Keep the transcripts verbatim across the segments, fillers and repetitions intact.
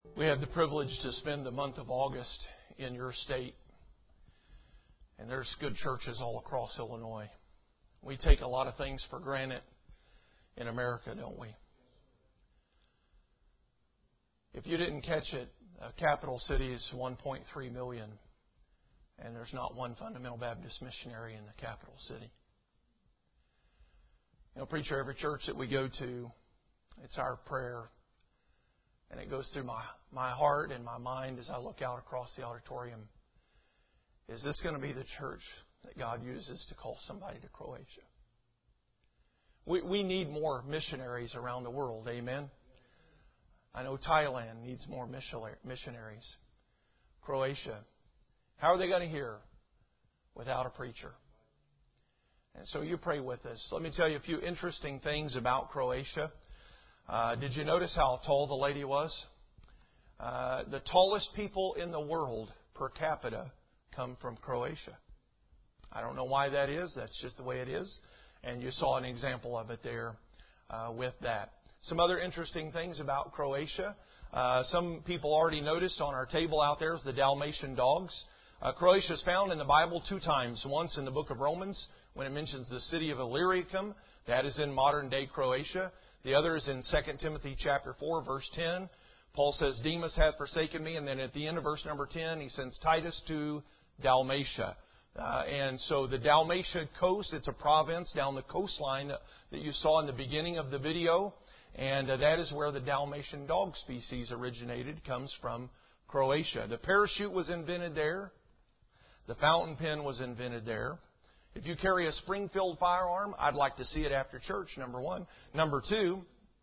We had the privilege to spend the month of August in your state, and there's good churches all across Illinois. We take a lot of things for granted in America, don't we? If you didn't catch it, uh, capital city is one point three million, and there's not one fundamental Baptist missionary in the capital city. You know, preacher, every church that we go to, it's our prayer. And it goes through my, my heart and my mind as I look out across the auditorium. Is this going to be the church that God uses to call somebody to Croatia? We, we need more missionaries around the world. Amen? I know Thailand needs more missionaries. Croatia. How are they going to hear without a preacher? And so you pray with us. Let me tell you a few interesting things about Croatia. Uh, did you notice how tall the lady was? Uh, the tallest people in the world per capita come from Croatia. I don't know why that is. That's just the way it is. And you saw an example of it there uh, with that. Some other interesting things about Croatia. Uh, some people already noticed on our table out there is the Dalmatian dogs. Uh, Croatia is found in the Bible two times. Once in the book of Romans when it mentions the city of Illyricum. That is in modern-day Croatia. The other is in Second Timothy chapter four, verse ten. Paul says, Demas hath forsaken me. And then at the end of verse number ten, he sends Titus to Dalmatia. Uh, and so the Dalmatia coast, it's a province down the coastline that you saw in the beginning of the video. And uh, that is where the Dalmatian dog species originated, comes from Croatia. The parachute was invented there. The fountain pen was invented there. If you carry a Springfield firearm, I'd like to see it after church, number one. Number two,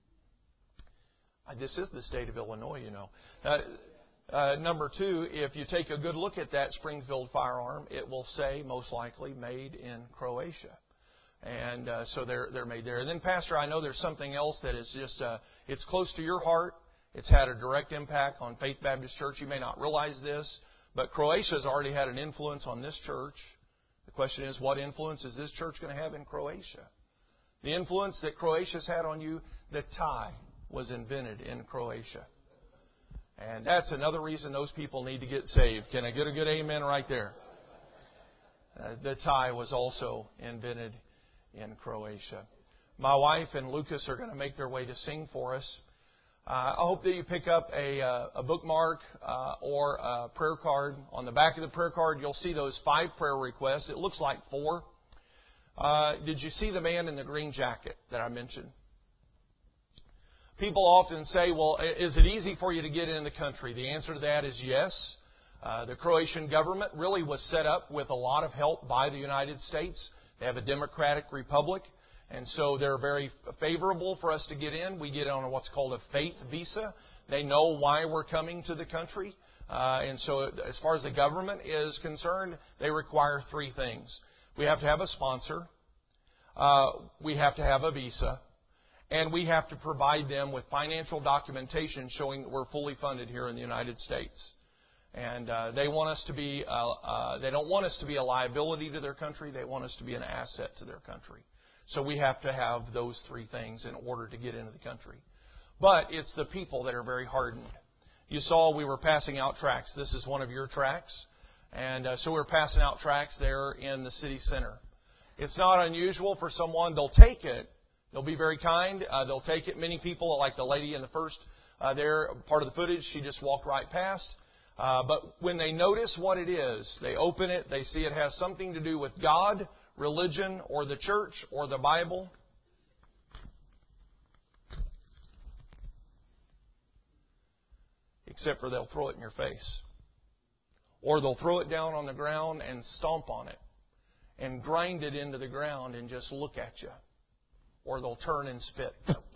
this is the state of Illinois, you know. Uh, uh, number two, if you take a good look at that Springfield firearm, it will say, most likely, made in Croatia. And uh, so they're they're made there. And then, Pastor, I know there's something else that is just, uh, it's close to your heart. It's had a direct impact on Faith Baptist Church. You may not realize this, but Croatia has already had an influence on this church. The question is, what influence is this church going to have in Croatia? The influence that Croatia's had on you, the tie was invented in Croatia. And that's another reason those people need to get saved. Can I get a good amen right there? Uh, the tie was also invented in Croatia. My wife and Lucas are going to make their way to sing for us. Uh, I hope that you pick up a, uh, a bookmark uh, or a prayer card. On the back of the prayer card, you'll see those five prayer requests. It looks like four. Uh, did you see the man in the green jacket that I mentioned? People often say, well, is it easy for you to get in the country? The answer to that is yes. Uh, the Croatian government really was set up with a lot of help by the United States. They have a democratic republic. And so they're very favorable for us to get in. We get on what's called a faith visa. They know why we're coming to the country. Uh, and so as far as the government is concerned, they require three things. We have to have a sponsor. Uh, we have to have a visa. And we have to provide them with financial documentation showing that we're fully funded here in the United States. And uh, they want us to be, uh, uh, they don't want us to be a liability to their country. They want us to be an asset to their country. So we have to have those three things in order to get into the country. But it's the people that are very hardened. You saw we were passing out tracts. This is one of your tracts. And uh, so we're passing out tracts there in the city center. It's not unusual for someone, they'll take it. They'll be very kind. Uh, they'll take it. Many people, like the lady in the first uh, there, part of the footage, she just walked right past. Uh, but when they notice what it is, they open it, they see it has something to do with God, religion, or the church, or the Bible. Except for they'll throw it in your face. Or they'll throw it down on the ground and stomp on it. And grind it into the ground and just look at you. Or they'll turn and spit.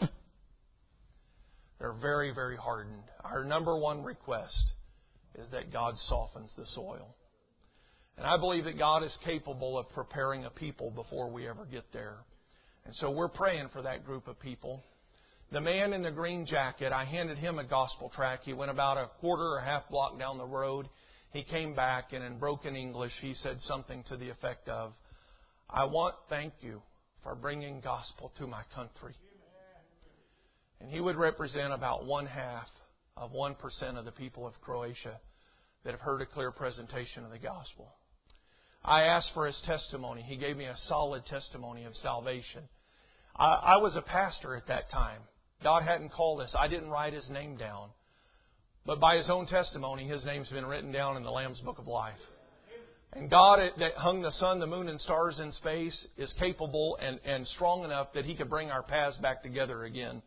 They're very, very hardened. Our number one request is that God softens the soil. And I believe that God is capable of preparing a people before we ever get there. And so we're praying for that group of people. The man in the green jacket, I handed him a gospel tract. He went about a quarter or half block down the road. He came back, and in broken English, he said something to the effect of, I want thank you for bringing gospel to my country. And he would represent about one half of one percent of the people of Croatia that have heard a clear presentation of the gospel. I asked for his testimony. He gave me a solid testimony of salvation. I, I was a pastor at that time. God hadn't called us. I didn't write his name down. But by his own testimony, his name's been written down in the Lamb's Book of Life. And God that hung the sun, the moon, and stars in space is capable and, and strong enough that He could bring our paths back together again.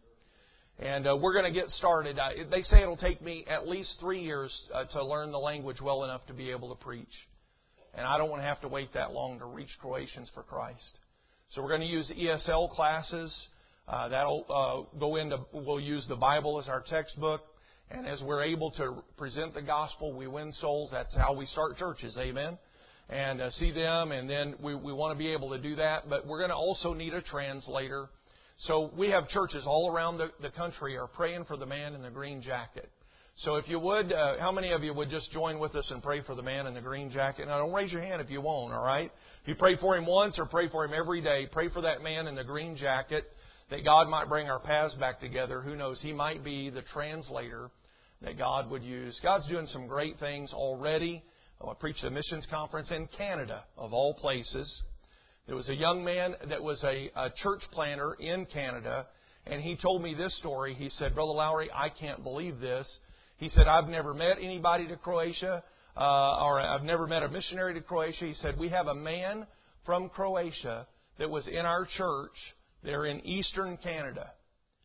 And uh, we're going to get started. Uh, they say it'll take me at least three years uh, to learn the language well enough to be able to preach. And I don't want to have to wait that long to reach Croatians for Christ. So we're going to use E S L classes. Uh, that'll uh, go into, we'll use the Bible as our textbook. And as we're able to present the gospel, we win souls. That's how we start churches. Amen. And uh, see them, and then we, we want to be able to do that. But we're going to also need a translator. So we have churches all around the, the country are praying for the man in the green jacket. So if you would, uh, how many of you would just join with us and pray for the man in the green jacket? Now, don't raise your hand if you won't, all right? If you pray for him once or pray for him every day, pray for that man in the green jacket, that God might bring our paths back together. Who knows? He might be the translator that God would use. God's doing some great things already. I preached a missions conference in Canada, of all places. There was a young man that was a, a church planter in Canada, and he told me this story. He said, Brother Lowry, I can't believe this. He said, I've never met anybody to Croatia, uh, or I've never met a missionary to Croatia. He said, we have a man from Croatia that was in our church there in eastern Canada,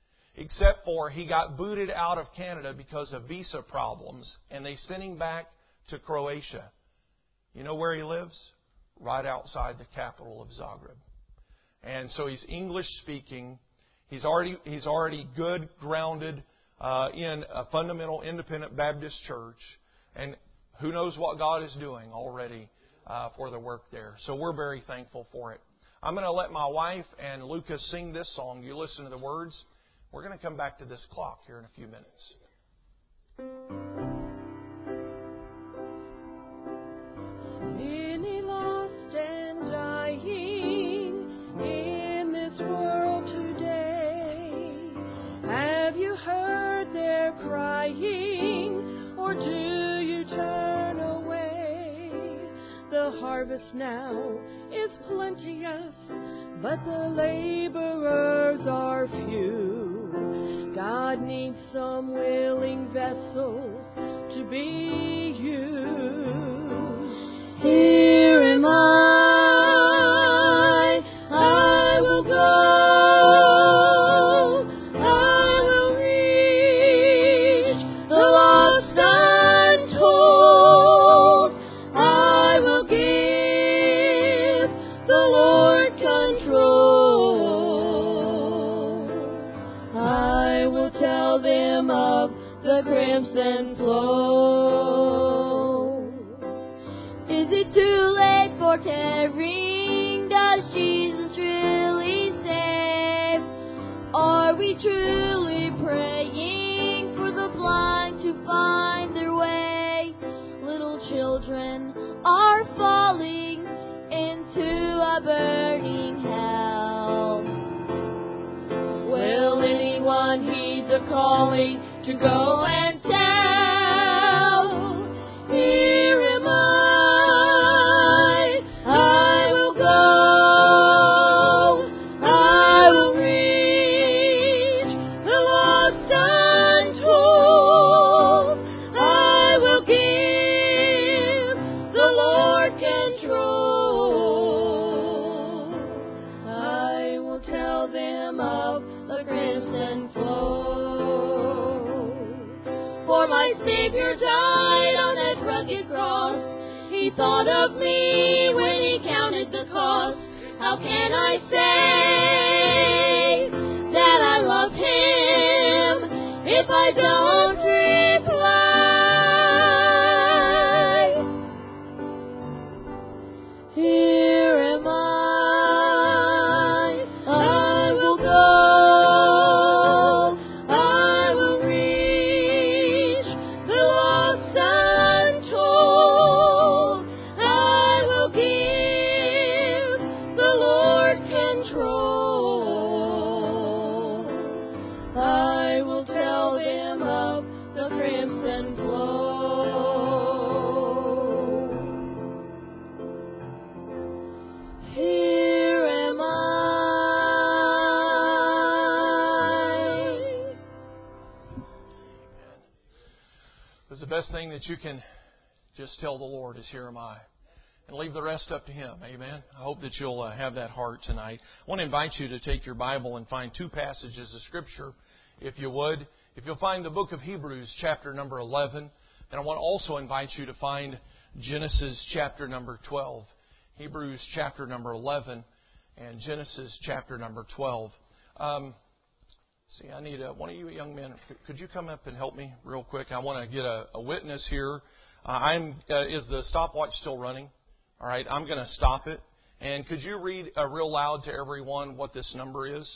except for he got booted out of Canada because of visa problems, and they sent him back to Croatia. You know where he lives? Right outside the capital of Zagreb. And so he's English speaking. He's already he's already good, grounded uh, in a fundamental independent Baptist church. And who knows what God is doing already uh, for the work there. So we're very thankful for it. I'm going to let my wife and Lucas sing this song. You listen to the words. We're going to come back to this clock here in a few minutes. Many lost and dying in this world today. Have you heard their crying, or do you turn away? The harvest now is plenteous, but the laborers are few. God needs some willing vessels to be used. Here am I, I will go, I will reach the lost untold, I will give the Lord control. I will tell them of the crimson flow. Is it too late for caring? Does Jesus really save? Are we truly praying for the blind to find their way? Little children are falling into a burning hell. Will anyone heed the calling to go and tell? Here am I, I will go, I will reach the lost untold, I will give the Lord control. I will tell them of the crimson flow. For my Savior died on that rugged cross. He thought of me when He counted the cost. How can I say that I love Him if I don't reply? Here am I, I will go, I will reach the lost untold, I will give the Lord control. I will tell them of the the crimson flow. Here am I. It's the best thing that you can just tell the Lord is, here am I. And leave the rest up to Him. Amen. I hope that you'll uh, have that heart tonight. I want to invite you to take your Bible and find two passages of Scripture, if you would. If you'll find the book of Hebrews, chapter number eleven. And I want to also invite you to find Genesis, chapter number twelve. Hebrews, chapter number eleven, and Genesis, chapter number twelve. Um, see, I need a, one of you young men. Could you come up and help me real quick? I want to get a, a witness here. Uh, I'm. Uh, is the stopwatch still running? All right, I'm going to stop it. And could you read uh, real loud to everyone what this number is?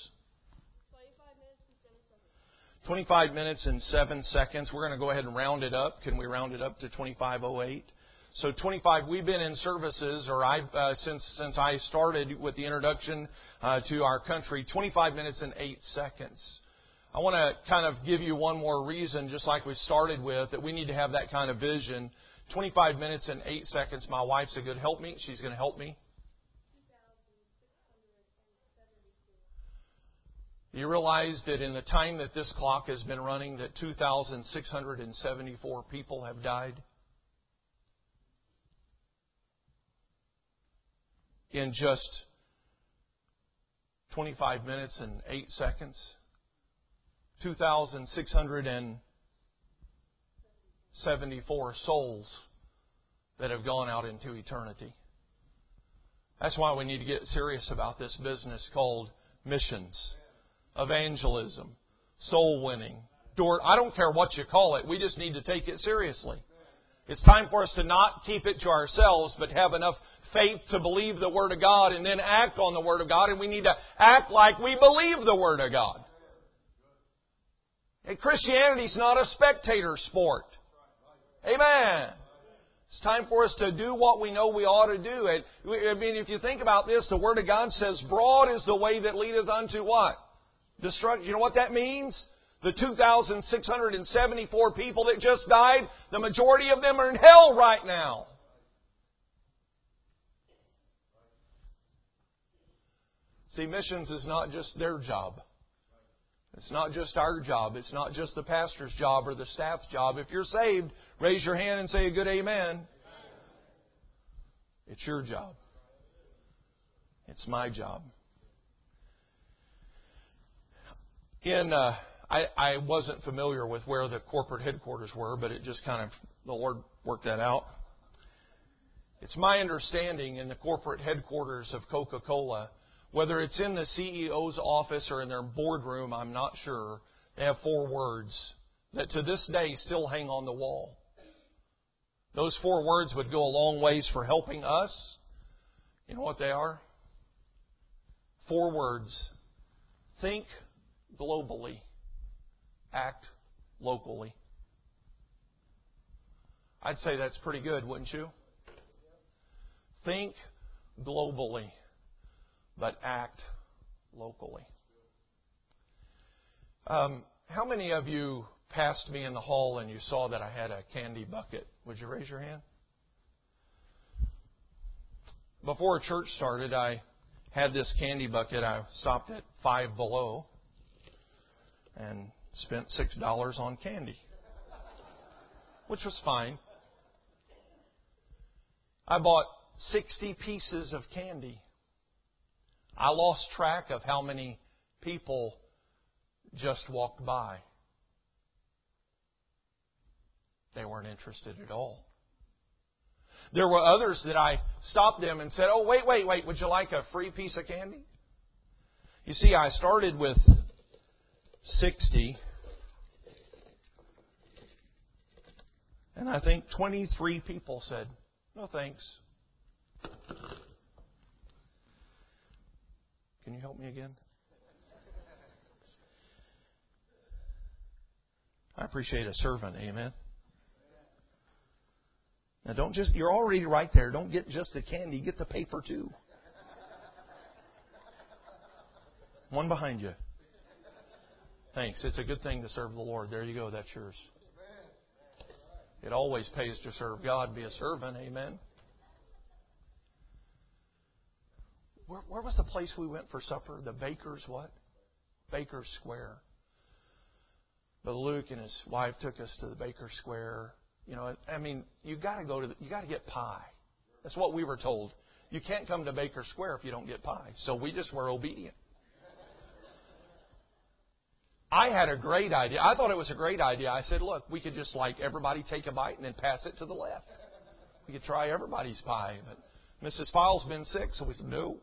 twenty-five minutes and seven seconds. We're going to go ahead and round it up. Can we round it up to twenty-five oh eight? So twenty-five, we've been in services, or I uh, since since I started with the introduction uh, to our country, twenty-five minutes and eight seconds. I want to kind of give you one more reason, just like we started with, that we need to have that kind of vision. twenty-five minutes and eight seconds. My wife's a good helpmeet. She's going to help me. You realize that in the time that this clock has been running, that two thousand six hundred seventy-four people have died? In just twenty-five minutes and eight seconds. two thousand six hundred seventy-four souls that have gone out into eternity. That's why we need to get serious about this business called missions, evangelism, soul winning. I don't care what you call it. We just need to take it seriously. It's time for us to not keep it to ourselves, but have enough faith to believe the Word of God and then act on the Word of God. And we need to act like we believe the Word of God. And Christianity's not a spectator sport. Amen. It's time for us to do what we know we ought to do. And I mean, if you think about this, the Word of God says, broad is the way that leadeth unto what? Destruction. You know what that means? The two thousand six hundred seventy-four people that just died, the majority of them are in hell right now. See, missions is not just their job. It's not just our job. It's not just the pastor's job or the staff's job. If you're saved, raise your hand and say a good amen. It's your job. It's my job. In uh, I, I wasn't familiar with where the corporate headquarters were, but it just kind of, the Lord worked that out. It's my understanding in the corporate headquarters of Coca-Cola, whether it's in the C E O's office or in their boardroom, I'm not sure, they have four words that to this day still hang on the wall. Those four words would go a long ways for helping us. You know what they are? Four words. Think globally. Act locally. I'd say that's pretty good, wouldn't you? Think globally, but act locally. Um, how many of you passed me in the hall and you saw that I had a candy bucket? Would you raise your hand? Before church started, I had this candy bucket. I stopped at Five Below and spent six dollars on candy, which was fine. I bought sixty pieces of candy. I lost track of how many people just walked by. They weren't interested at all. There were others that I stopped them and said, oh, wait, wait, wait, would you like a free piece of candy? You see, I started with sixty, and I think twenty-three people said, no thanks. Can you help me again? I appreciate a servant, amen. Now don't just, you're already right there. Don't get just the candy, get the paper too. One behind you. Thanks. It's a good thing to serve the Lord. There you go. That's yours. It always pays to serve God, be a servant. Amen. Where, where was the place we went for supper? The Baker's what? Baker's Square. But Luke and his wife took us to the Baker's Square. You know, I mean, you got to go to, the, you got to get pie. That's what we were told. You can't come to Baker's Square if you don't get pie. So we just were obedient. I had a great idea. I thought it was a great idea. I said, look, we could just like everybody take a bite and then pass it to the left. We could try everybody's pie. But Missus File's been sick, so we said, no.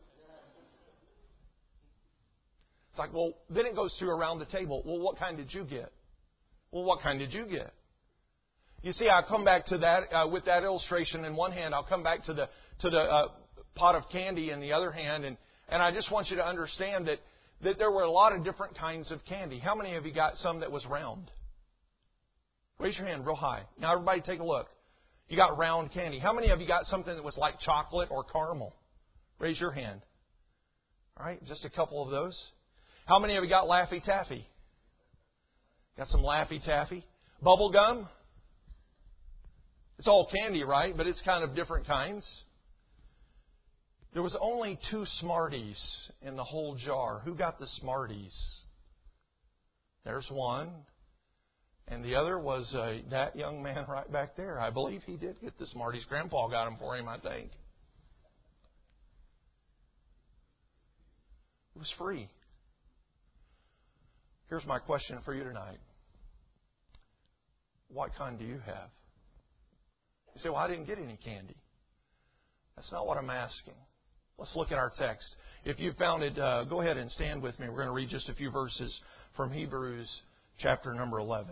It's like, well, then it goes through around the table. Well, what kind did you get? Well, what kind did you get? You see, I come back to that uh, with that illustration in one hand. I'll come back to the to the uh, pot of candy in the other hand, and, and I just want you to understand that, that there were a lot of different kinds of candy. How many of you got some that was round? Raise your hand real high. Now, everybody take a look. You got round candy. How many of you got something that was like chocolate or caramel? Raise your hand. All right, just a couple of those. How many of you got Laffy Taffy? Got some Laffy Taffy? Bubble gum? It's all candy, right? But it's kind of different kinds. There was only two Smarties in the whole jar. Who got the Smarties? There's one. And the other was uh, that young man right back there. I believe he did get the Smarties. Grandpa got them for him, I think. It was free. Here's my question for you tonight. What kind do you have? You say, well, I didn't get any candy. That's not what I'm asking. Let's look at our text. If you found it, uh, go ahead and stand with me. We're going to read just a few verses from Hebrews chapter number eleven.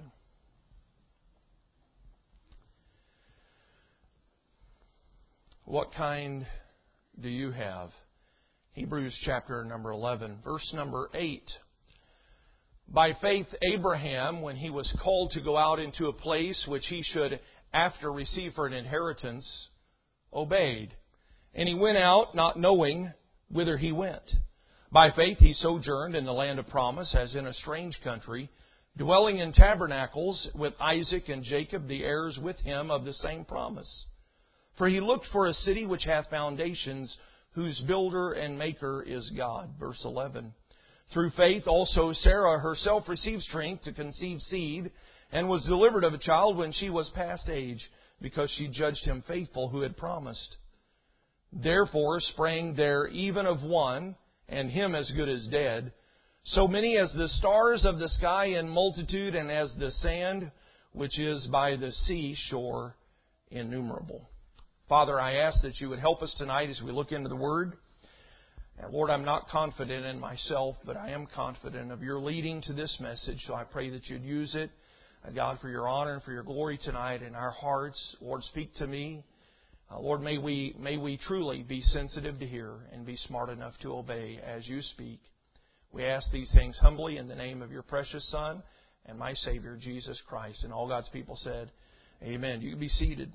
What kind do you have? Hebrews chapter number eleven, verse number eight. By faith, Abraham, when he was called to go out into a place which he should after receive for an inheritance, obeyed. And he went out not knowing whither he went. By faith he sojourned in the land of promise as in a strange country, dwelling in tabernacles with Isaac and Jacob, the heirs with him of the same promise. For he looked for a city which hath foundations, whose builder and maker is God. Verse eleven. Through faith also Sarah herself received strength to conceive seed, and was delivered of a child when she was past age, because she judged him faithful who had promised. Therefore sprang there even of one, and him as good as dead, so many as the stars of the sky in multitude, and as the sand which is by the sea shore innumerable. Father, I ask that you would help us tonight as we look into the Word. And Lord, I'm not confident in myself, but I am confident of your leading to this message, so I pray that you'd use it, God, for your honor and for your glory tonight in our hearts. Lord, speak to me. Uh, Lord, may we may we truly be sensitive to hear and be smart enough to obey as you speak. We ask these things humbly in the name of your precious Son and my Savior, Jesus Christ. And all God's people said, amen. You can be seated.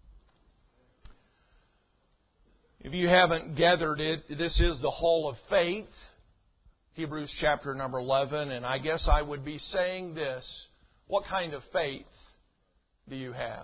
If you haven't gathered it, this is the Hall of Faith, Hebrews chapter number eleven. And I guess I would be saying this. What kind of faith do you have?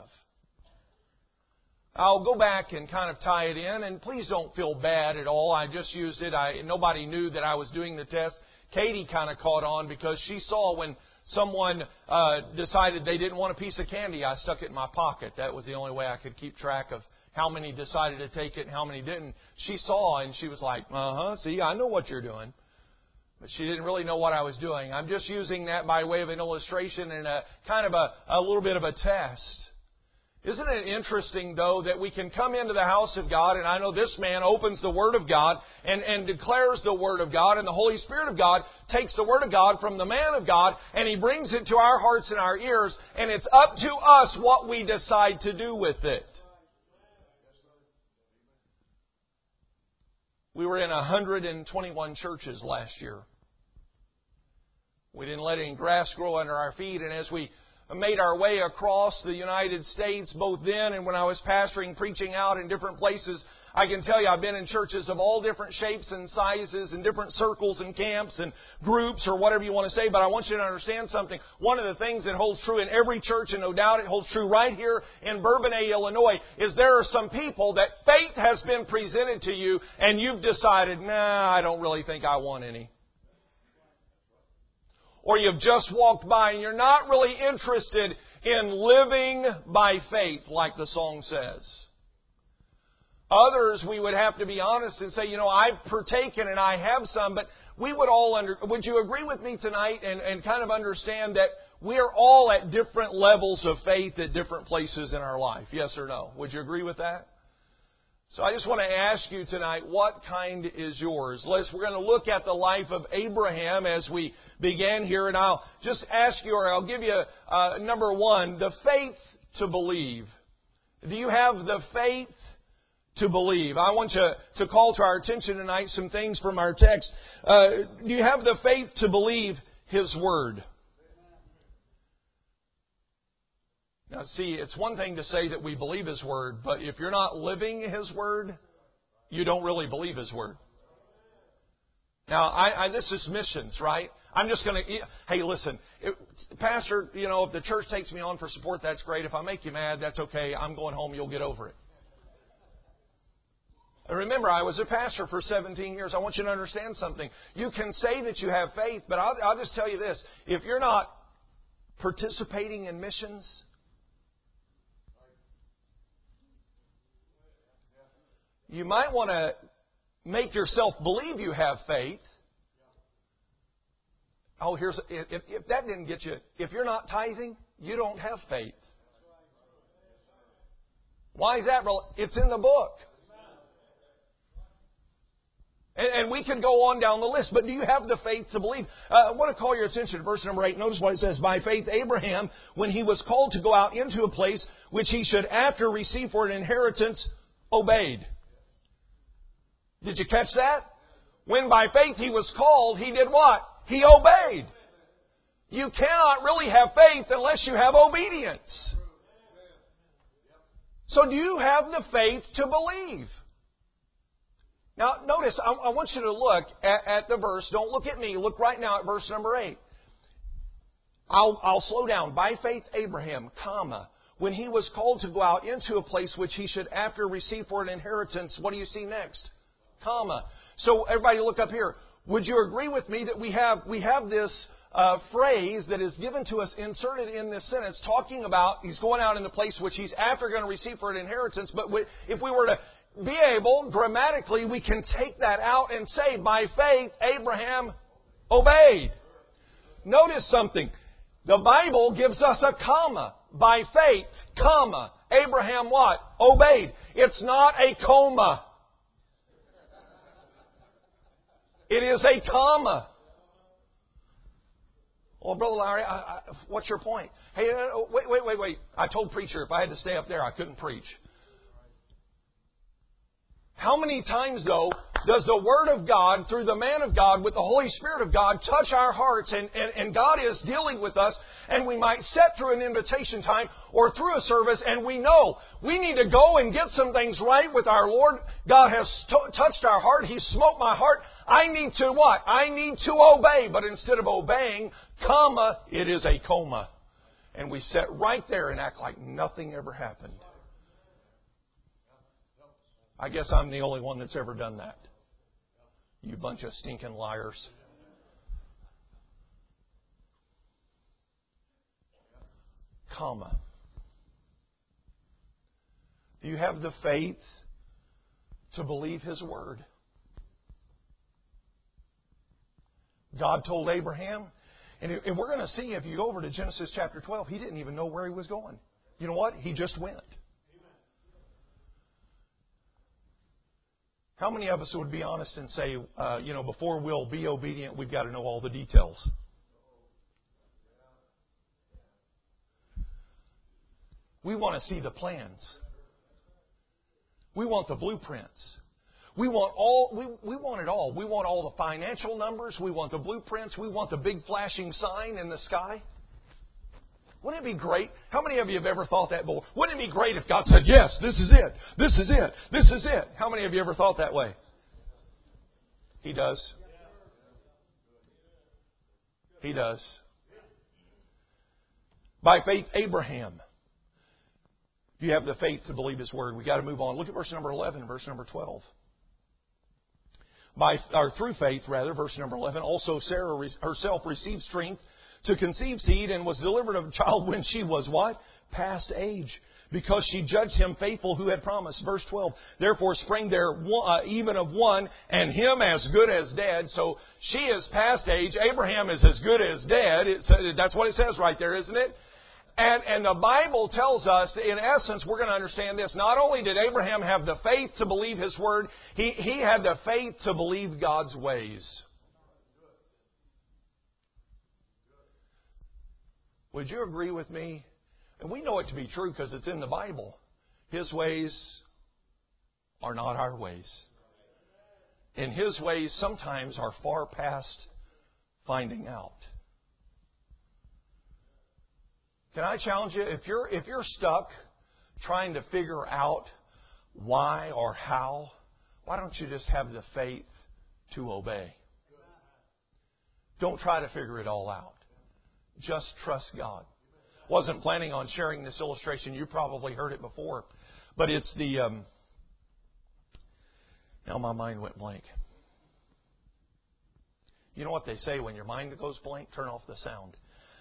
I'll go back and kind of tie it in, and please don't feel bad at all. I just used it. I, nobody knew that I was doing the test. Katie kind of caught on because she saw when someone uh, decided they didn't want a piece of candy, I stuck it in my pocket. That was the only way I could keep track of how many decided to take it and how many didn't. She saw and she was like, uh-huh, see, I know what you're doing. But she didn't really know what I was doing. I'm just using that by way of an illustration and a kind of a, a little bit of a test. Isn't it interesting, though, that we can come into the house of God, and I know this man opens the Word of God and, and declares the Word of God, and the Holy Spirit of God takes the Word of God from the man of God, and He brings it to our hearts and our ears, and it's up to us what we decide to do with it. We were in one hundred twenty-one churches last year. We didn't let any grass grow under our feet. And as we made our way across the United States, both then and when I was pastoring, preaching out in different places, I can tell you I've been in churches of all different shapes and sizes and different circles and camps and groups or whatever you want to say, but I want you to understand something. One of the things that holds true in every church, and no doubt it holds true right here in Bourbonnais, Illinois, is there are some people that faith has been presented to you and you've decided, nah, I don't really think I want any. Or you've just walked by and you're not really interested in living by faith, like the song says. Others, we would have to be honest and say, you know, I've partaken and I have some, but we would all under, would you agree with me tonight and, and kind of understand that we're all at different levels of faith at different places in our life? Yes or no? Would you agree with that? So I just want to ask you tonight, what kind is yours? Let's, we're going to look at the life of Abraham as we begin here, and I'll just ask you, or I'll give you, uh, number one, the faith to believe. Do you have the faith to believe? I want you to call to our attention tonight some things from our text. Uh, do you have the faith to believe His Word? Now, see, it's one thing to say that we believe His Word, but if you're not living His Word, you don't really believe His Word. Now, I, I, this is missions, right? I'm just going to, hey, listen, it, Pastor, you know, if the church takes me on for support, that's great. If I make you mad, that's okay. I'm going home. You'll get over it. And remember, I was a pastor for seventeen years. I want you to understand something. You can say that you have faith, but I'll, I'll just tell you this. If you're not participating in missions, you might want to make yourself believe you have faith. Oh, here's if, if that didn't get you. If you're not tithing, you don't have faith. Why is that? It's in the book. And, and we could go on down the list, but do you have the faith to believe? Uh, I want to call your attention to verse number eight. Notice what it says. By faith, Abraham, when he was called to go out into a place which he should after receive for an inheritance, obeyed. Did you catch that? When by faith he was called, he did what? He obeyed. You cannot really have faith unless you have obedience. So do you have the faith to believe? Now, notice, I, I want you to look at, at the verse. Don't look at me. Look right now at verse number eight. I'll, I'll slow down. By faith, Abraham, comma, when he was called to go out into a place which he should after receive for an inheritance, what do you see next? Comma. So, everybody look up here. Would you agree with me that we have we have this uh, phrase that is given to us inserted in this sentence talking about he's going out in the place which he's after going to receive for an inheritance, but if we were to be able, grammatically, we can take that out and say, by faith, Abraham obeyed. Notice something. The Bible gives us a comma. By faith, comma, Abraham what? Obeyed. It's not a coma. It is a comma. Well, Brother Larry, I, I, what's your point? Hey, uh, wait, wait, wait, wait. I told preacher if I had to stay up there, I couldn't preach. How many times, though, does the Word of God, through the man of God, with the Holy Spirit of God, touch our hearts, and, and, and God is dealing with us, and we might sit through an invitation time or through a service, and we know we need to go and get some things right with our Lord. God has t- touched our heart. He smote my heart. I need to what? I need to obey. But instead of obeying, comma, it is a coma. And we sit right there and act like nothing ever happened. I guess I'm the only one that's ever done that. You bunch of stinking liars. Comma. Do you have the faith to believe His Word? God told Abraham, and we're going to see if you go over to Genesis chapter twelve, he didn't even know where he was going. You know what? He just went. How many of us would be honest and say, uh, you know, before we'll be obedient, we've got to know all the details? We want to see the plans. We want the blueprints. We want all. We, we want it all. We want all the financial numbers. We want the blueprints. We want the big flashing sign in the sky. Wouldn't it be great? How many of you have ever thought that? Wouldn't it be great if God said, yes, this is it. This is it. This is it. How many of you ever thought that way? He does. He does. By faith, Abraham. You have the faith to believe His word. We've got to move on. Look at verse number eleven and verse number twelve. By, or through faith, rather, verse number eleven, also Sarah herself received strength to conceive seed and was delivered of a child when she was what? Past age. Because she judged him faithful who had promised. Verse twelve, therefore sprang there uh, even of one, and him as good as dead. So she is past age. Abraham is as good as dead. It's, that's what it says right there, isn't it? And, and the Bible tells us, in essence, we're going to understand this. Not only did Abraham have the faith to believe his word, he, he had the faith to believe God's ways. Would you agree with me? And we know it to be true because it's in the Bible. His ways are not our ways. And His ways sometimes are far past finding out. Can I challenge you? If you're, if you're stuck trying to figure out why or how, why don't you just have the faith to obey? Don't try to figure it all out. Just trust God. Wasn't planning on sharing this illustration. You probably heard it before. But it's the... Um, now my mind went blank. You know what they say, when your mind goes blank, turn off the sound.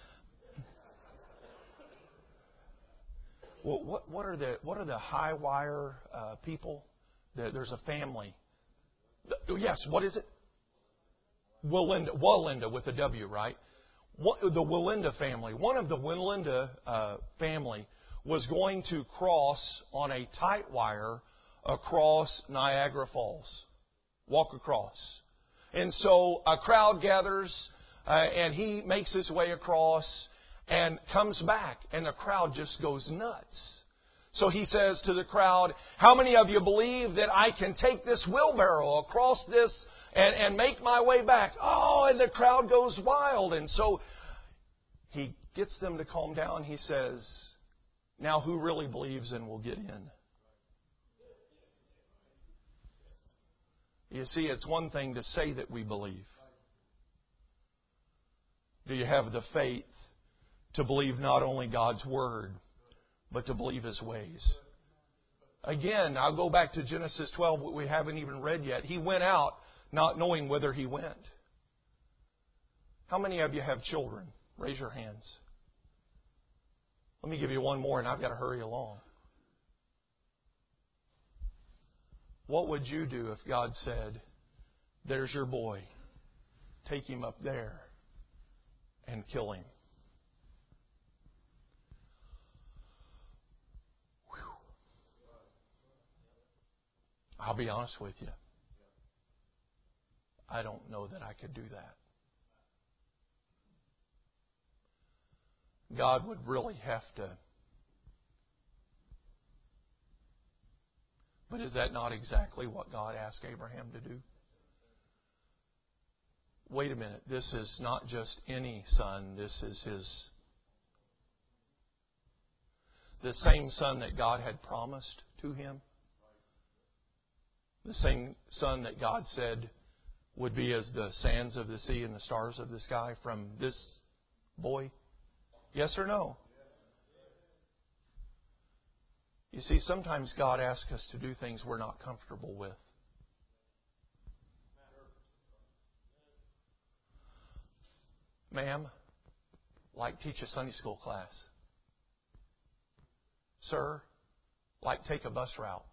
Well, what, what are the what are the high wire uh, people? There's a family. Yes, what is it? Wallinda, Wallinda with a W, right? The Wallinda family. One of the Wallinda uh, family was going to cross on a tight wire across Niagara Falls. Walk across. And so a crowd gathers, uh, and he makes his way across and comes back, and the crowd just goes nuts. So he says to the crowd, how many of you believe that I can take this wheelbarrow across this and, and make my way back? Oh, and the crowd goes wild. And so he gets them to calm down. He says, now who really believes and will get in? You see, it's one thing to say that we believe. Do you have the faith to believe not only God's Word, but to believe His ways? Again, I'll go back to Genesis twelve, what we haven't even read yet. He went out not knowing whither he went. How many of you have children? Raise your hands. Let me give you one more, and I've got to hurry along. What would you do if God said, there's your boy, take him up there and kill him? Whew. I'll be honest with you. I don't know that I could do that. God would really have to. But is that not exactly what God asked Abraham to do? Wait a minute. This is not just any son. This is his. The same son that God had promised to him. The same son that God said would be as the sands of the sea and the stars of the sky from this boy. Yes or no? You see, sometimes God asks us to do things we're not comfortable with. Ma'am, like teach a Sunday school class. Sir, like take a bus route.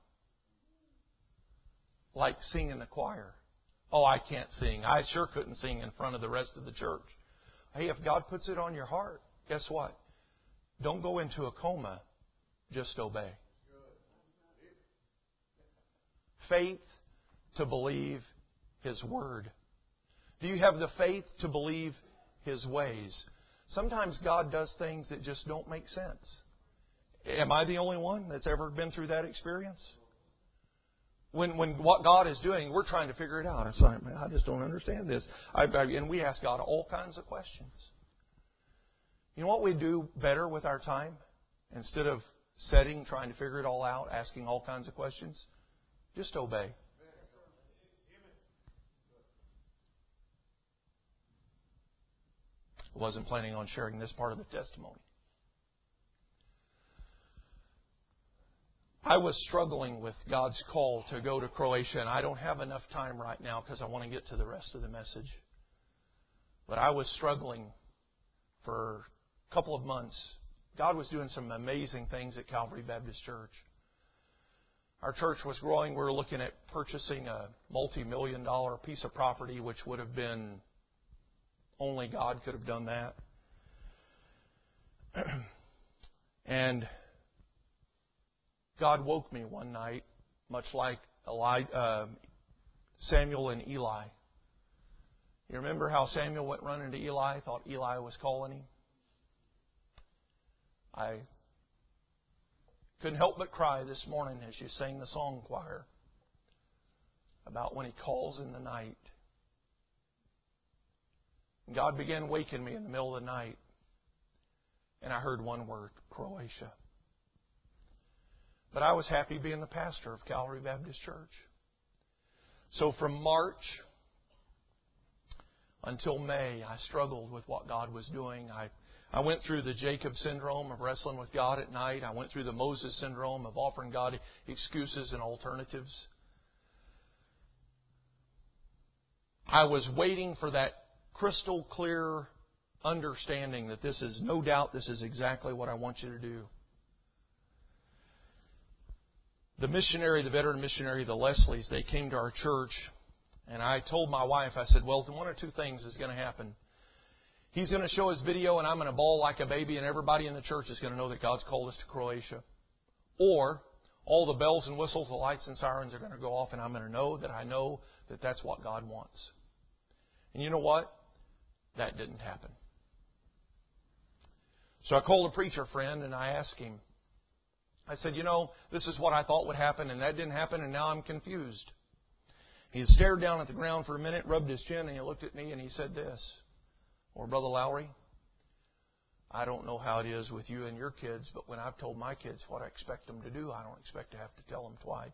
Like sing in the choir. Oh, I can't sing. I sure couldn't sing in front of the rest of the church. Hey, if God puts it on your heart, guess what? Don't go into a coma. Just obey. Faith to believe His Word. Do you have the faith to believe His ways? Sometimes God does things that just don't make sense. Am I the only one that's ever been through that experience? When when what God is doing, we're trying to figure it out. It's like, man, I just don't understand this. I, I, and we ask God all kinds of questions. You know what we do better with our time? Instead of setting, trying to figure it all out, asking all kinds of questions, just obey. I wasn't planning on sharing this part of the testimony. I was struggling with God's call to go to Croatia, and I don't have enough time right now because I want to get to the rest of the message. But I was struggling for a couple of months. God was doing some amazing things at Calvary Baptist Church. Our church was growing. We were looking at purchasing a multi-million dollar piece of property, which would have been, only God could have done that. And God woke me one night, much like Eli, uh, Samuel and Eli. You remember how Samuel went running to Eli, thought Eli was calling him? I couldn't help but cry this morning as you sang the song choir about when He calls in the night. And God began waking me in the middle of the night, and I heard one word, Croatia. But I was happy being the pastor of Calvary Baptist Church. So from March until May, I struggled with what God was doing. I, I went through the Jacob syndrome of wrestling with God at night. I went through the Moses syndrome of offering God excuses and alternatives. I was waiting for that crystal clear understanding that this is, no doubt, this is exactly what I want you to do. The missionary, the veteran missionary, the Leslies, they came to our church, and I told my wife, I said, well, one or two things is going to happen. He's going to show his video, and I'm going to bawl like a baby, and everybody in the church is going to know that God's called us to Croatia. Or all the bells and whistles, the lights and sirens are going to go off, and I'm going to know that I know that that's what God wants. And you know what? That didn't happen. So I called a preacher friend, and I asked him, I said, you know, this is what I thought would happen, and that didn't happen, and now I'm confused. He stared down at the ground for a minute, rubbed his chin, and he looked at me, and he said this, well, Brother Lowry, I don't know how it is with you and your kids, but when I've told my kids what I expect them to do, I don't expect to have to tell them twice.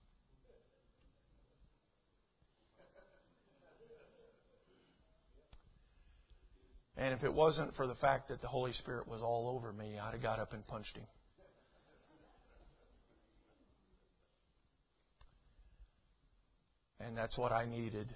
And if it wasn't for the fact that the Holy Spirit was all over me, I'd have got up and punched him. And that's what I needed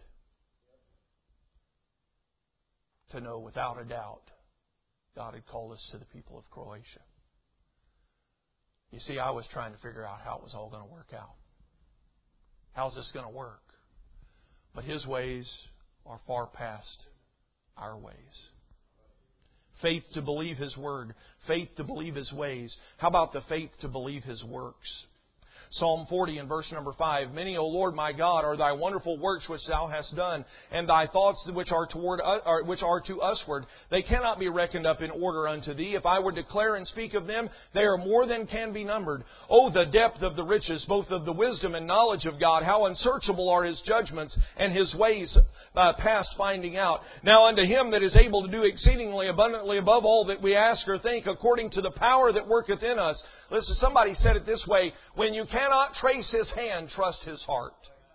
to know without a doubt. God had called us to the people of Croatia. You see, I was trying to figure out how it was all going to work out. How's this going to work? But His ways are far past our ways. Faith to believe His Word. Faith to believe His ways. How about the faith to believe His works? Psalm forty and verse number five. Many, O Lord my God, are Thy wonderful works which Thou hast done, and Thy thoughts which are toward uh, which are to usward. They cannot be reckoned up in order unto Thee. If I would declare and speak of them, they are more than can be numbered. O the depth of the riches, both of the wisdom and knowledge of God! How unsearchable are His judgments, and His ways uh, past finding out. Now unto Him that is able to do exceedingly abundantly above all that we ask or think, according to the power that worketh in us. Listen, somebody said it this way: when you cannot trace His hand, trust His heart.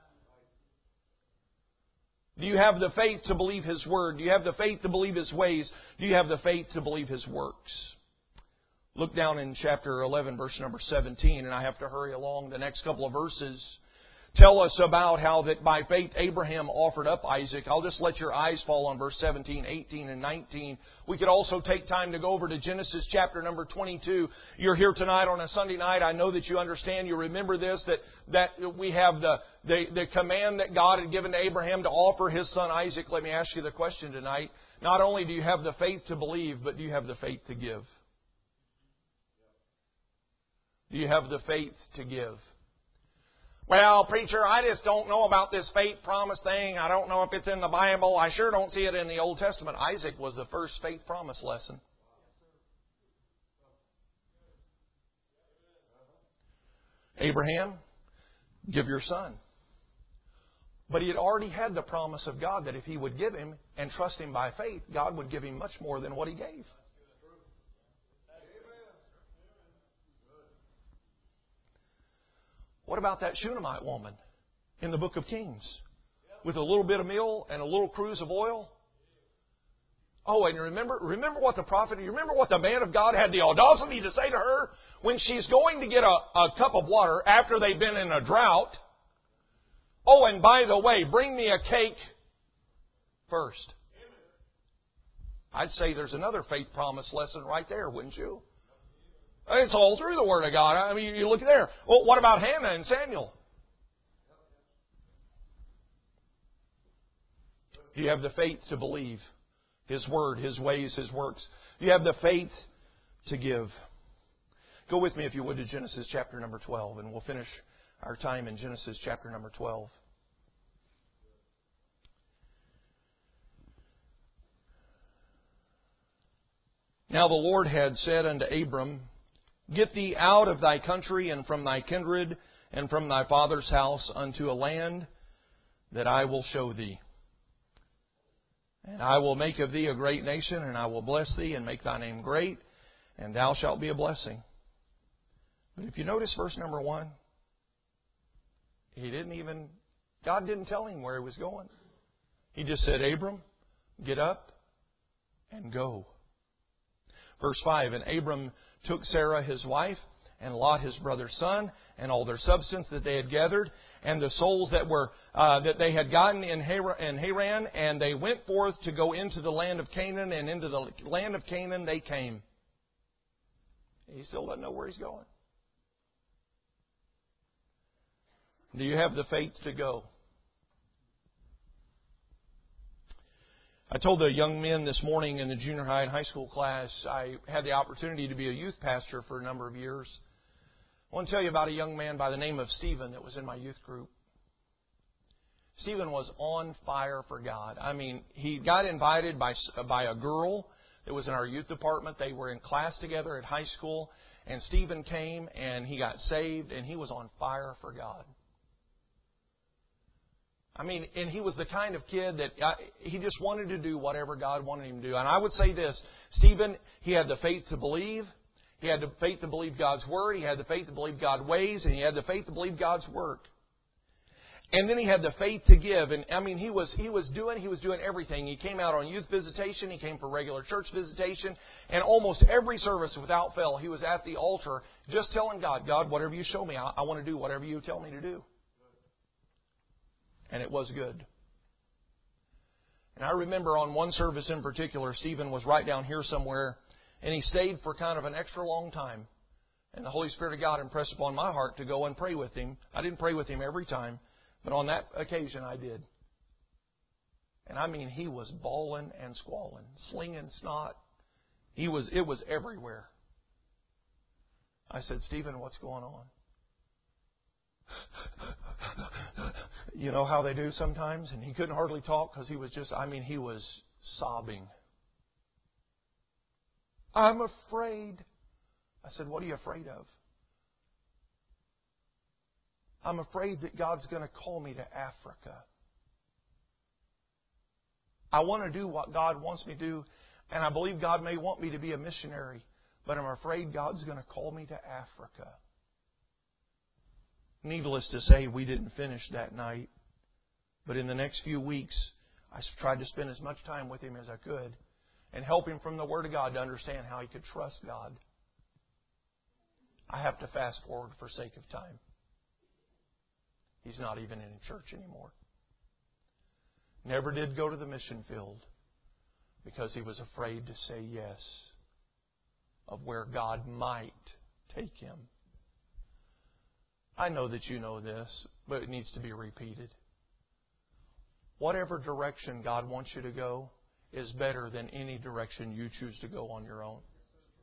Do you have the faith to believe His Word? Do you have the faith to believe His ways? Do you have the faith to believe His works? Look down in chapter eleven, verse number seventeen, and I have to hurry along. The next couple of verses tell us about how that by faith Abraham offered up Isaac. I'll just let your eyes fall on verse seventeen, eighteen, and nineteen. We could also take time to go over to Genesis chapter number twenty-two. You're here tonight on a Sunday night. I know that you understand, you remember this, that, that we have the, the, the command that God had given to Abraham to offer his son Isaac. Let me ask you the question tonight. Not only do you have the faith to believe, but do you have the faith to give? Do you have the faith to give? Well, preacher, I just don't know about this faith promise thing. I don't know if it's in the Bible. I sure don't see it in the Old Testament. Isaac was the first faith promise lesson. Abraham, give your son. But he had already had the promise of God that if he would give him and trust Him by faith, God would give him much more than what he gave. What about that Shunammite woman in the book of Kings with a little bit of meal and a little cruse of oil? Oh, and remember, remember what the prophet, you remember what the man of God had the audacity to say to her when she's going to get a, a cup of water after they've been in a drought? Oh, and by the way, bring me a cake first. I'd say there's another faith promise lesson right there, wouldn't you? It's all through the Word of God. I mean, you look there. Well, what about Hannah and Samuel? Do you have the faith to believe His Word, His ways, His works? Do you have the faith to give? Go with me, if you would, to Genesis chapter number twelve, and we'll finish our time in Genesis chapter number twelve. Now the Lord had said unto Abram, Get thee out of thy country and from thy kindred and from thy father's house unto a land that I will show thee. And I will make of thee a great nation, and I will bless thee and make thy name great, and thou shalt be a blessing. But if you notice verse number one, he didn't even, God didn't tell him where he was going. He just said, Abram, get up and go. Verse five, And Abram took Sarah his wife, and Lot his brother's son, and all their substance that they had gathered, and the souls that were uh, that they had gotten in Haran, and they went forth to go into the land of Canaan, and into the land of Canaan they came. He still doesn't know where he's going. Do you have the faith to go? I told the young men this morning in the junior high and high school class, I had the opportunity to be a youth pastor for a number of years. I want to tell you about a young man by the name of Stephen that was in my youth group. Stephen was on fire for God. I mean, he got invited by by a girl that was in our youth department. They were in class together at high school, and Stephen came and he got saved, and he was on fire for God. I mean, and he was the kind of kid that uh, he just wanted to do whatever God wanted him to do. And I would say this, Stephen, he had the faith to believe. He had the faith to believe God's Word. He had the faith to believe God's ways. And he had the faith to believe God's work. And then he had the faith to give. And I mean, he was he was doing he was doing everything. He came out on youth visitation. He came for regular church visitation. And almost every service without fail, he was at the altar just telling God, God, whatever you show me, I, I want to do whatever you tell me to do. And it was good. And I remember on one service in particular, Stephen was right down here somewhere, and he stayed for kind of an extra long time. And the Holy Spirit of God impressed upon my heart to go and pray with him. I didn't pray with him every time, but on that occasion I did. And I mean, he was bawling and squalling, slinging snot. He was, it was everywhere. I said, Stephen, what's going on? You know how they do sometimes? And he couldn't hardly talk because he was just, I mean, he was sobbing. I'm afraid. I said, what are you afraid of? I'm afraid that God's going to call me to Africa. I want to do what God wants me to do, and I believe God may want me to be a missionary, but I'm afraid God's going to call me to Africa. Needless to say, we didn't finish that night. But in the next few weeks, I tried to spend as much time with him as I could and help him from the Word of God to understand how he could trust God. I have to fast forward for sake of time. He's not even in church anymore. Never did go to the mission field because he was afraid to say yes of where God might take him. I know that you know this, but it needs to be repeated. Whatever direction God wants you to go is better than any direction you choose to go on your own.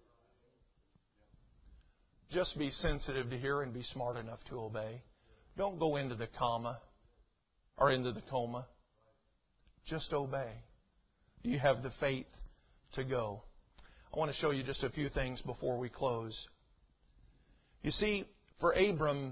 Just be sensitive to hear and be smart enough to obey. Don't go into the comma or into the coma. Just obey. Do you have the faith to go? I want to show you just a few things before we close. You see, for Abram,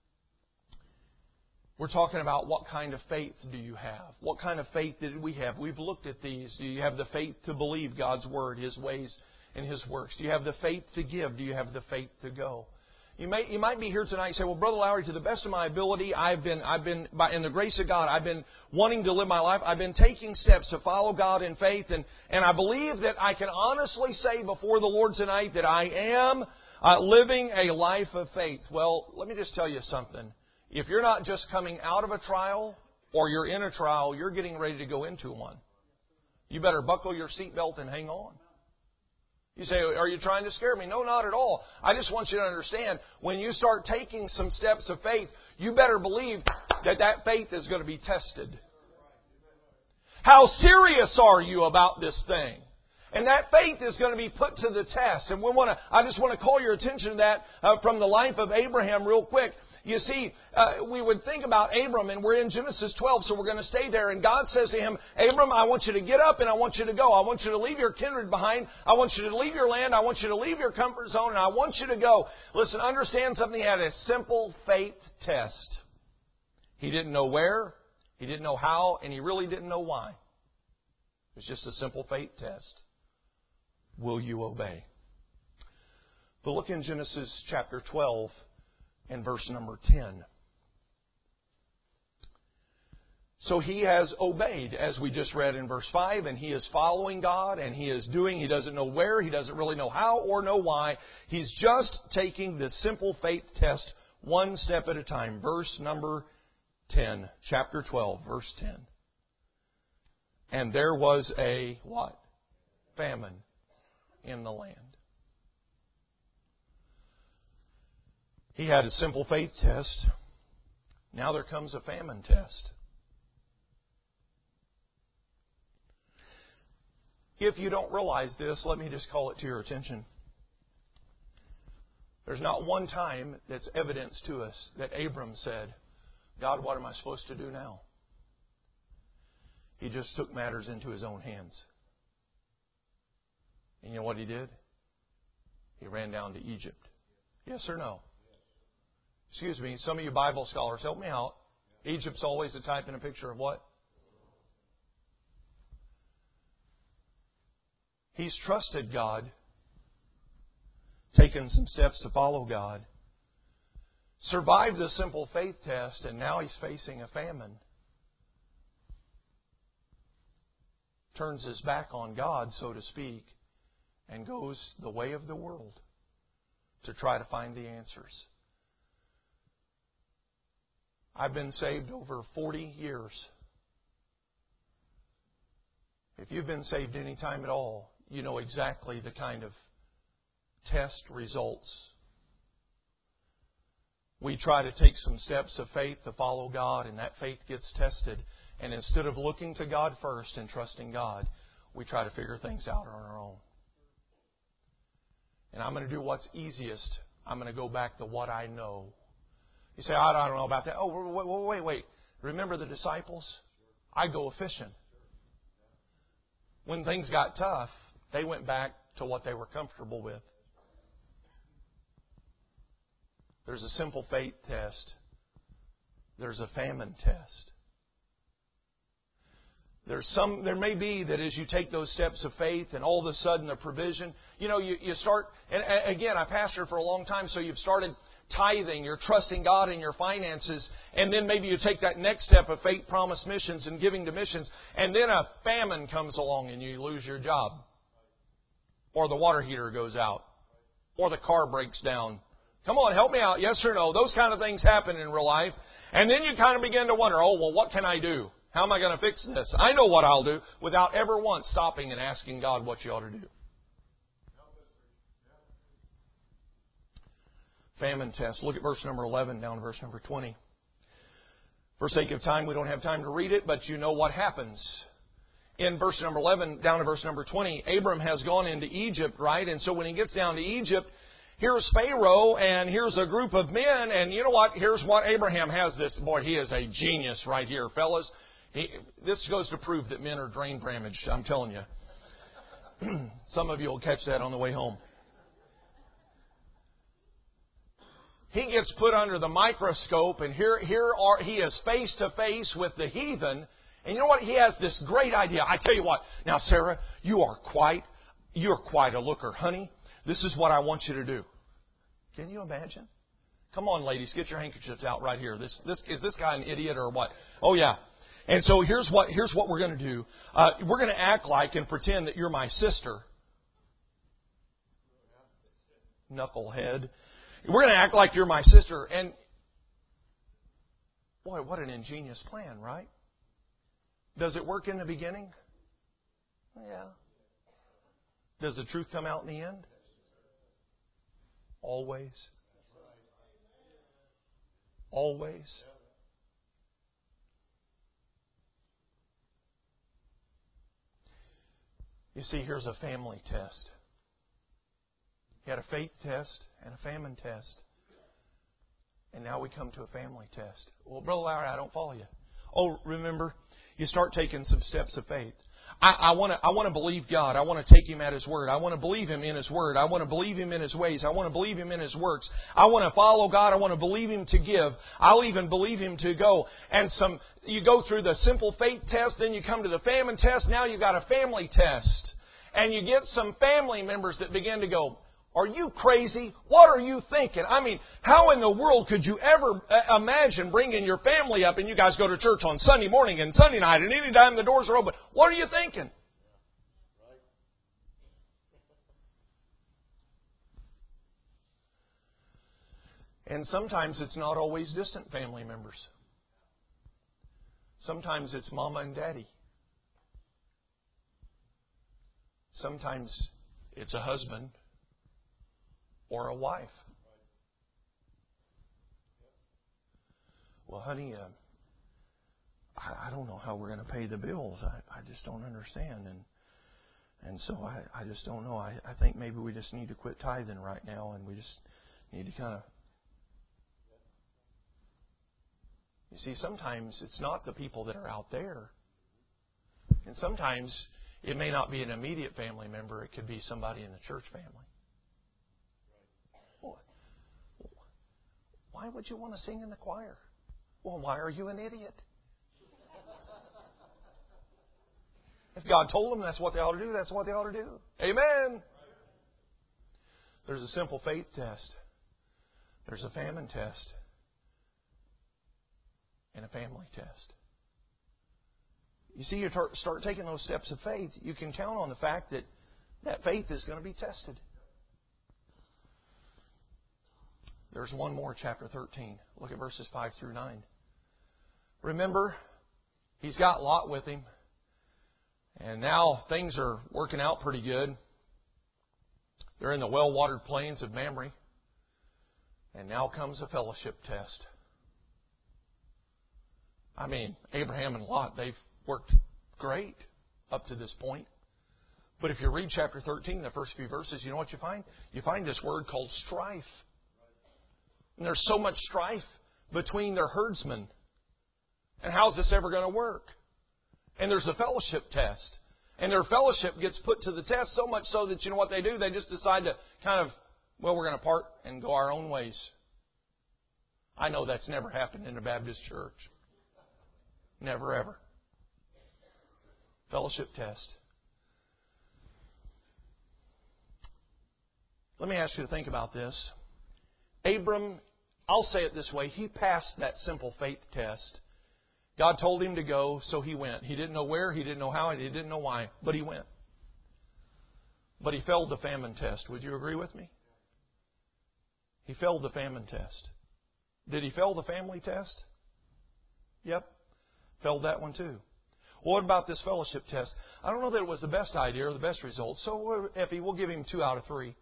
we're talking about what kind of faith do you have? What kind of faith did we have? We've looked at these. Do you have the faith to believe God's Word, His ways, and His works? Do you have the faith to give? Do you have the faith to go? You may, you might be here tonight and say, well, Brother Lowry, to the best of my ability, I've been, I've been, by, in the grace of God, I've been wanting to live my life. I've been taking steps to follow God in faith. And, and I believe that I can honestly say before the Lord tonight that I am uh, living a life of faith. Well, let me just tell you something. If you're not just coming out of a trial or you're in a trial, you're getting ready to go into one. You better buckle your seatbelt and hang on. You say, are you trying to scare me? No, not at all. I just want you to understand, when you start taking some steps of faith, you better believe that that faith is going to be tested. How serious are you about this thing? And that faith is going to be put to the test. And we want to, I just want to call your attention to that uh, from the life of Abraham real quick. You see, uh, we would think about Abram, and we're in Genesis twelve, so we're going to stay there. And God says to him, Abram, I want you to get up and I want you to go. I want you to leave your kindred behind. I want you to leave your land. I want you to leave your comfort zone, and I want you to go. Listen, understand something. He had a simple faith test. He didn't know where, he didn't know how, and he really didn't know why. It was just a simple faith test. Will you obey? But look in Genesis chapter twelve. And verse number ten. So he has obeyed, as we just read in verse five, and he is following God, and he is doing, he doesn't know where, he doesn't really know how or know why. He's just taking this simple faith test one step at a time. Verse number ten, chapter twelve, verse ten. And there was a, what? Famine in the land. He had a simple faith test. Now there comes a famine test. If you don't realize this, let me just call it to your attention. There's not one time that's evidence to us that Abram said, God, what am I supposed to do now? He just took matters into his own hands. And you know what he did? He ran down to Egypt. Yes or no? Excuse me, some of you Bible scholars, help me out. Egypt's always a type and a picture of what? He's trusted God, taken some steps to follow God, survived the simple faith test, and now he's facing a famine. Turns his back on God, so to speak, and goes the way of the world to try to find the answers. I've been saved over forty years. If you've been saved any time at all, you know exactly the kind of test results. We try to take some steps of faith to follow God, and that faith gets tested. And instead of looking to God first and trusting God, we try to figure things out on our own. And I'm going to do what's easiest. I'm going to go back to what I know. You say, I don't know about that. Oh, wait, wait, wait. Remember the disciples? I go fishing. When things got tough, they went back to what they were comfortable with. There's a simple faith test. There's a famine test. There's some, there may be that as you take those steps of faith and all of a sudden the provision, you know, you, you start, and again, I pastored for a long time, so you've started tithing, you're trusting God in your finances, and then maybe you take that next step of faith, promise missions, and giving to missions, and then a famine comes along and you lose your job. Or the water heater goes out. Or the car breaks down. Come on, help me out, yes or no? Those kind of things happen in real life. And then you kind of begin to wonder, oh, well, what can I do? How am I going to fix this? I know what I'll do, without ever once stopping and asking God what you ought to do. Famine test. Look at verse number eleven down to verse number twenty. For sake of time, we don't have time to read it, but you know what happens. In verse number eleven down to verse number twenty, Abram has gone into Egypt, right? And so when he gets down to Egypt, here's Pharaoh and here's a group of men. And you know what? Here's what Abraham has this. Boy, he is a genius right here, fellas. He, this goes to prove that men are brain damaged, I'm telling you. Some of you will catch that on the way home. He gets put under the microscope, and here, here are, he is face to face with the heathen. And you know what? He has this great idea. I tell you what. Now, Sarah, you are quite, you're quite a looker, honey. This is what I want you to do. Can you imagine? Come on, ladies, get your handkerchiefs out right here. This, this is this guy an idiot or what? Oh yeah. And so here's what here's what we're going to do. Uh, we're going to act like and pretend that you're my sister. Knucklehead. We're going to act like you're my sister. And boy, what an ingenious plan, right? Does it work in the beginning? Yeah. Does the truth come out in the end? Always. Always. You see, here's a family test. You had a faith test and a famine test. And now we come to a family test. Well, Brother Lowry, I don't follow you. Oh, remember, you start taking some steps of faith. I want to I want to believe God. I want to take Him at His word. I want to believe Him in His word. I want to believe Him in His ways. I want to believe Him in His works. I want to follow God. I want to believe Him to give. I'll even believe Him to go. And some you go through the simple faith test, then you come to the famine test. Now you've got a family test. And you get some family members that begin to go, are you crazy? What are you thinking? I mean, how in the world could you ever imagine bringing your family up and you guys go to church on Sunday morning and Sunday night and any time the doors are open? What are you thinking? And sometimes it's not always distant family members. Sometimes it's mama and daddy. Sometimes it's a husband or a wife. Well, honey, uh, I, I don't know how we're going to pay the bills. I, I just don't understand. And and so I, I just don't know. I, I think maybe we just need to quit tithing right now and we just need to kind of... You see, sometimes it's not the people that are out there. And sometimes it may not be an immediate family member. It could be somebody in the church family. Why would you want to sing in the choir? Well, why are you an idiot? If God told them that's what they ought to do, that's what they ought to do. Amen. There's a simple faith test. There's a famine test. And a family test. You see, you start taking those steps of faith, you can count on the fact that that faith is going to be tested. There's one more, chapter thirteen. Look at verses five through nine. Remember, he's got Lot with him. And now things are working out pretty good. They're in the well-watered plains of Mamre. And now comes a fellowship test. I mean, Abraham and Lot, they've worked great up to this point. But if you read chapter thirteen, the first few verses, you know what you find? You find this word called strife. And there's so much strife between their herdsmen. And how's this ever going to work? And there's a fellowship test. And their fellowship gets put to the test so much so that, you know what they do? They just decide to kind of, well, we're going to part and go our own ways. I know that's never happened in a Baptist church. Never, ever. Fellowship test. Let me ask you to think about this. Abram, I'll say it this way, he passed that simple faith test. God told him to go, so he went. He didn't know where, he didn't know how, he didn't know why, but he went. But he failed the famine test. Would you agree with me? He failed the famine test. Did he fail the family test? Yep. Failed that one too. Well, what about this fellowship test? I don't know that it was the best idea or the best result. So, Effie, we'll give him two out of three.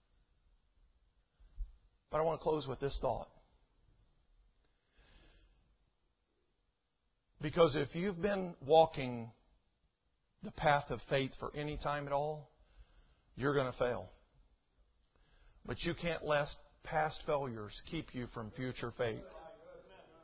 But I want to close with this thought. Because if you've been walking the path of faith for any time at all, you're going to fail. But you can't let past failures keep you from future faith.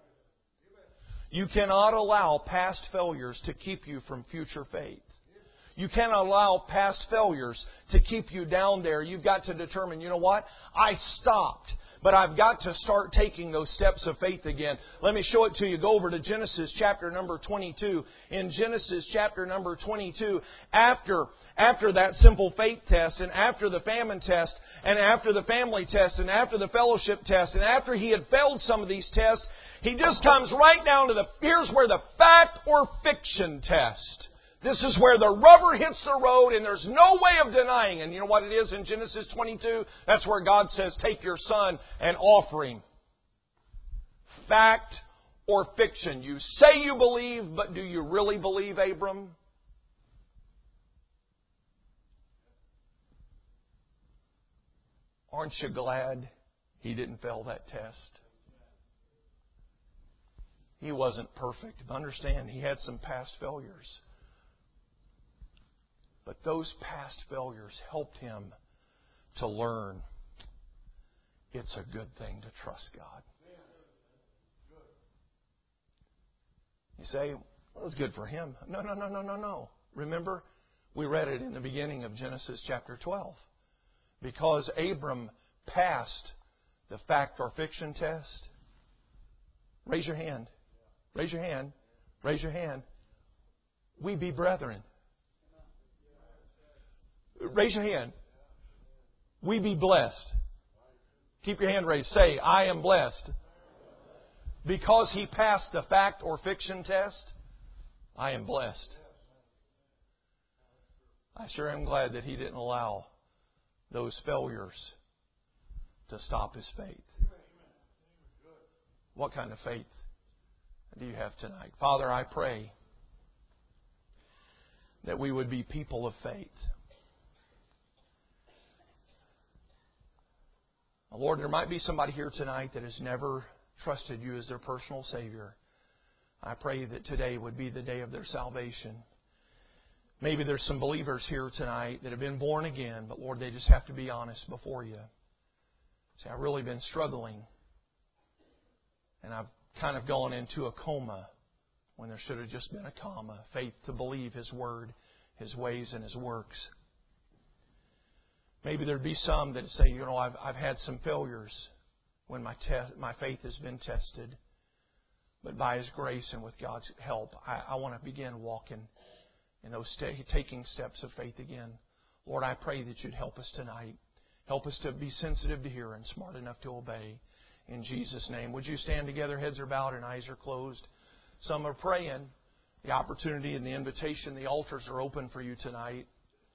You cannot allow past failures to keep you from future faith. You cannot allow past failures to keep you down there. You've got to determine, you know what? I stopped, but I've got to start taking those steps of faith again. Let me show it to you. Go over to Genesis chapter number twenty-two. In Genesis chapter number twenty-two, after, after that simple faith test, and after the famine test, and after the family test, and after the fellowship test, and after he had failed some of these tests, he just comes right down to the, here's where the fact or fiction test. This is where the rubber hits the road and there's no way of denying. And you know what it is in Genesis twenty-two? That's where God says, take your son and offer him. Fact or fiction? You say you believe, but do you really believe, Abram? Aren't you glad he didn't fail that test? He wasn't perfect. Understand, he had some past failures. But those past failures helped him to learn it's a good thing to trust God. You say, well, it was good for him. No, no, no, no, no, no. Remember, we read it in the beginning of Genesis chapter twelve. Because Abram passed the fact or fiction test. Raise your hand. Raise your hand. Raise your hand. We be brethren. Raise your hand. We be blessed. Keep your hand raised. Say, I am blessed. Because he passed the fact or fiction test, I am blessed. I sure am glad that he didn't allow those failures to stop his faith. What kind of faith do you have tonight? Father, I pray that we would be people of faith. Lord, there might be somebody here tonight that has never trusted you as their personal Savior. I pray that today would be the day of their salvation. Maybe there's some believers here tonight that have been born again, but Lord, they just have to be honest before you. Say, I've really been struggling, and I've kind of gone into a coma when there should have just been a comma. Faith to believe His Word, His ways, and His works. Maybe there'd be some that say, you know, I've I've had some failures when my te- my faith has been tested. But by His grace and with God's help, I, I want to begin walking in those st- taking steps of faith again. Lord, I pray that You'd help us tonight. Help us to be sensitive to hear and smart enough to obey. In Jesus' name. Would you stand together? Heads are bowed and eyes are closed. Some are praying. The opportunity and the invitation, the altars are open for you tonight.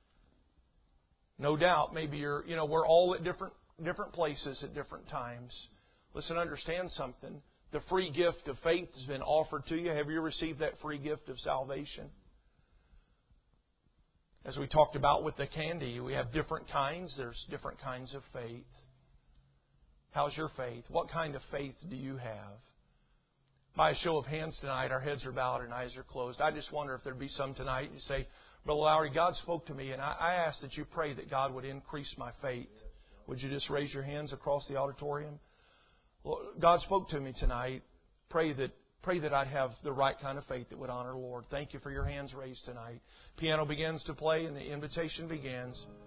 No doubt, maybe you're, you know, we're all at different different places at different times. Listen, understand something. The free gift of faith has been offered to you. Have you received that free gift of salvation? As we talked about with the candy, we have different kinds. There's different kinds of faith. How's your faith? What kind of faith do you have? By a show of hands tonight, our heads are bowed and eyes are closed. I just wonder if there'd be some tonight you say, Brother Lowry, God spoke to me, and I, I ask that you pray that God would increase my faith. Would you just raise your hands across the auditorium? Lord, God spoke to me tonight. Pray that pray that I'd have the right kind of faith that would honor the Lord. Thank you for your hands raised tonight. Piano begins to play and the invitation begins.